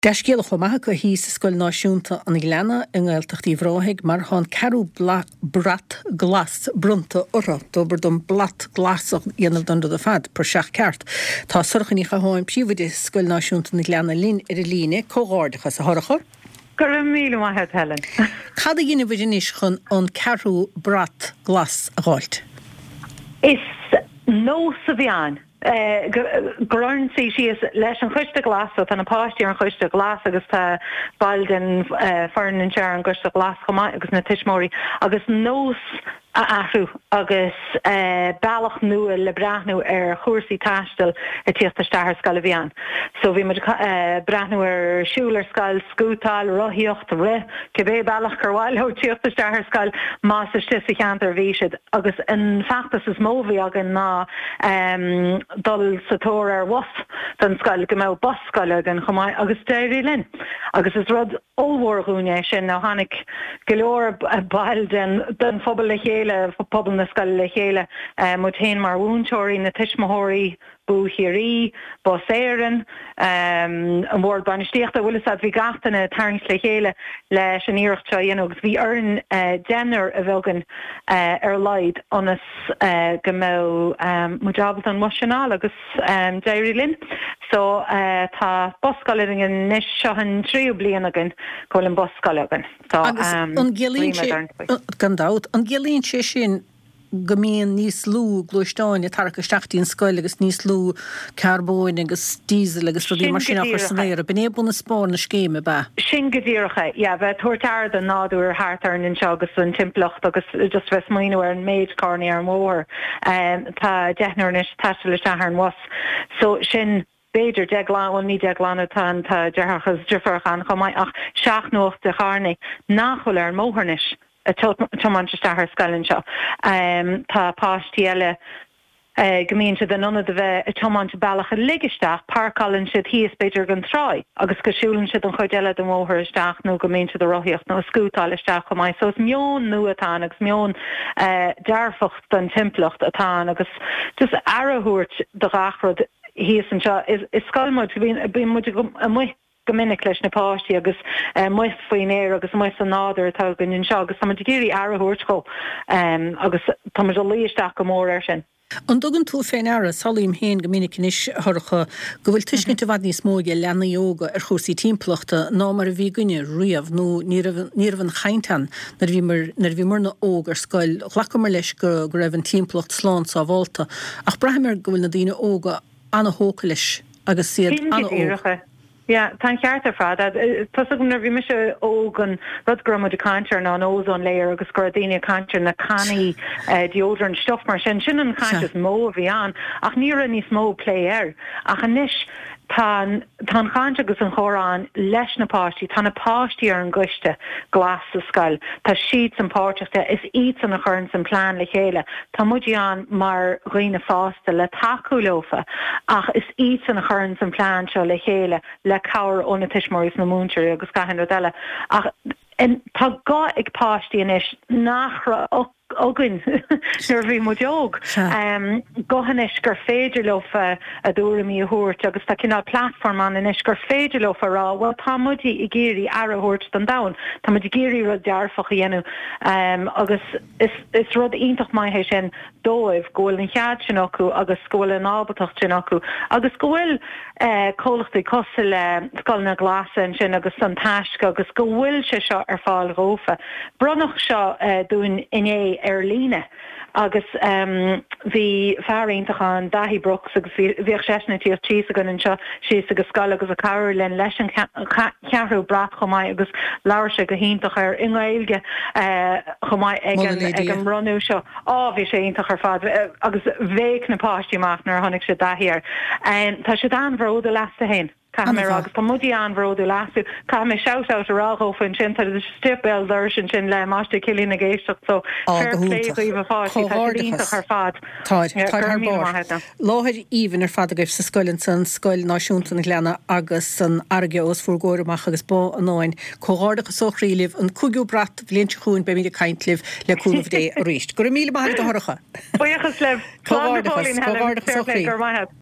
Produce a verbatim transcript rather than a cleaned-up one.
Deiscéal chumaithe go hí sa Scoil Náisiúnta an Gleanna in Gaeltachtaí Bhráithig mar tháinig ceathrú brat glas brunta ora dobar don blat glasach dhéanamh don do fad per seach ceart. Tá suirchaní chaáim príomhaide Scoil Náisiúnta na Gleanna lín ar a líne cógáirdecha sa thorachar. Gur míle maithe Helen. Cad a dhéanamh inis chun an ceathrú brat glas a gáilt? Is nó sa bhean. Uh, Gurn sí si is leis an chuiste glas an a páistí an chuiste glas agus tá bailden uh, farin an sear an chuiste glas chumá agus na tiismóí agus nós a ahrú agus uh, bailach nua le brathnú ar chóirsaí taistil a tíochtta stair scal a bhean. So bhí mar uh, brathnú ar siúlar scal scútáil rothíocht re cibé bailach carháil ho tíochtta stair scal más a stis a cheantar bhíisiid agus in factas is móbhí agan ná um, dul satóir ar was den scal go mé bos scal agan chumáid agus déirí linn. Agus is rud óhórghúne sin ná hánig golóir bail den den phobal le chéile pobal na scal le chéile mu héin mar bhúntóirí na tiismóirí búchirí, bos éireann, um, an bhór banistíocht a bhfuil a bhí gatainna tarns le chéile leis an íireachta dhéanú agus bhí arn uh, dénar a bhegan uh, ar leid onas uh, go mé um, mudábal an moisianál agus um, déirí linn. So uh, tá boscaling an níos seohan tríú blian agan goil an boscaling. So, um, an gélín gandát, an gélín sé sin gomíon níos lú glúisteáin a tarcha steachtaín scoil agus níos lú carbóin agus dísel agus rudí mar sin achar sannéir. Ben ébun na spáin na scéime ba? Sin godíocha, ja, bheith tuairtear den náú ar háartarn in seo agus an timpplacht agus just bheith smaoinú ar an méid carní ar mór um, tá deithnar níos taiiste le teathar an was. So sin Beidir deagláin ní deaglána tá tá dearchas difrachan chomai ach seach nócht de charnig nachhol ar móharnis a tomanchester scailin seo. Um, tá páistí eile uh, gomínte den nona de bheith a tomant bailach a ligeisteach parcálann siad híos beidir gan tráid agus go siúlann siad an chuid eile do móthir isteach nó gomínte do rothíocht nó scútáil isteach chomai. So is mion nua atá agus mion uh, dearfacht den timpplacht atá agus just arahuairt de gachrod hí an seo is is scoilmid bí mu a mu gomininic leis na páistí agus mu faoin éir agus mu an náidir atá gunn seo agus tá géirí arahuairt go um, agus tá a líisteach go mór ar sin. An dogan tú féin ara salím héin gomininic inis thorcha go bhfuil tuiscint a bhd níos móige lena yoga ar chósaí timpplachta ná mar a bhí gunne riamh nó níorhann chaintan nar bhí mar na óg ar scoil chhlacha mar leis go go raibh an timpplacht slán sa bhálta ach brathimar go bhfuil na dtíine óga anna hóca leis agus siad anna óg. Ja, tá ceart ar fad. Tá gom nar bhí me se ógan rud grom de cantar ná an ózón léir agus gur daine cantar na caní deodorant stuff mar sin sin an cantar mó a bhí an ach ní a níos mó lé air ach an níis tá tá chainte agus an chórán leis na páistí tá na páistí ar an gcuiste glas sa scail tá siad an páirteachta is iad an a churn san plán le chéile tá muidí an mar roioine fásta le taú lofa ach is iad an a churn san plán seo le chéile le cabhar óna tiismóirí na múnteir agus gahan eile ach tá gá ag páistí inis nachra ogun nar bhí mo deog. Um, gohanis gur féidir lofa a dúra mí a thuirt agus tá cinál platform an inis gur féidir lofa rá, well tá mudí i géirí ar a thuirt don dain, tá mudí géirí rud dearfach dhéanú um, agus is, is rud ionintach maithe sin dóibh ggóil an chead sin acu agus scóil an ábatacht sin acu agus gohfuil uh, cólachtaí cosa le scoil na glasan sin agus san taisce agus go bhfuil se seo ar fáil rófa. Bronnach seo uh, dún iné ar líne agus um, bhí fearrionntach dahí broch agus bhíoh seisna tíos tí a gan seo sí agus scal agus a cabhar len leis an ceathrú brat chomáid agus leir se go híntaach ar ingailge uh, chomáid ag an runú seo á bhí sé ionintach ar fad agus bhéic na páistí nar tháinig sé dahiar. Um, tá sé an bhród a leasta hain. Caimé agus tá mudí an bhródú lasú Caimé seout a ráthófinn sin tá stipbel sin sin le máiste cilín na géisteach so fairléíh fáistí tá ar fad. Láthir íhann ar fad a gaibh sa scoilinn san Scoil Náisiúnta na Gleanna agus san airge os fuórgóireach agus bó anáin cóádacha sochríilih an cúgiú brat bblionn chuún be mí a caiintlih le cúnmh dé a ríist. Gur míle maithe do thorcha. Buíochas le